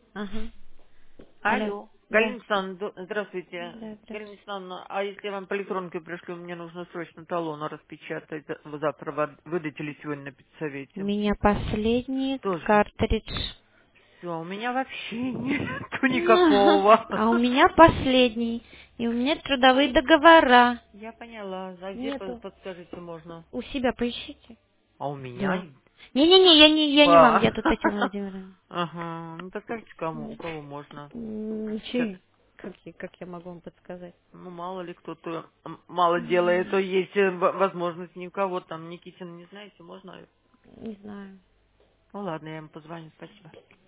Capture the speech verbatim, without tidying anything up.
Ага. Алло. Алло. Галина Да. Александровна, д- здравствуйте. Да, Галина здравствуйте. Александровна, а если я вам по электронке пришлю, мне нужно срочно талон распечатать, за- вы завтра вы выдадите или сегодня на У педсовете? меня последний Тоже. картридж. Все, у меня вообще нету никакого. А у меня последний. И у меня трудовые договора. Я поняла. А где, по- Нету. подскажите, можно? У себя поищите. А у меня? Да. Не-не-не, я не, я не вам, А. я тут Татьяна Владимировна. Ага. Ну, подскажите, кому, у кого можно? М, Щас. чей? Как, я- как я могу вам подсказать? Ну, мало ли кто-то м, мало делает, то М, есть э, в- возможность ни у кого там. Никитин, не знаете, можно? Не знаю. Ну ладно, я ему позвоню, спасибо.